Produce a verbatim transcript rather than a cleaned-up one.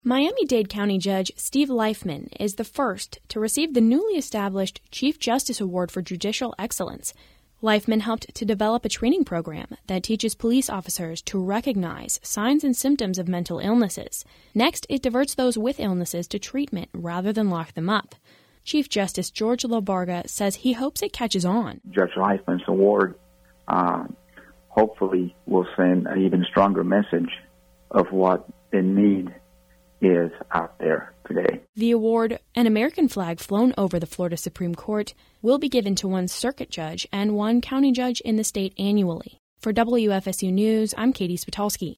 Miami-Dade County Judge Steve Leifman is the first to receive the newly established Chief Justice Award for Judicial Excellence. Leifman helped to develop a training program that teaches police officers to recognize signs and symptoms of mental illnesses. Next, it diverts those with illnesses to treatment rather than lock them up. Chief Justice George LaBarga says he hopes it catches on. Judge Leifman's award uh, hopefully will send an even stronger message of what the need is out there today. The award, an American flag flown over the Florida Supreme Court, will be given to one circuit judge and one county judge in the state annually. For W F S U News, I'm Katie Spitalski.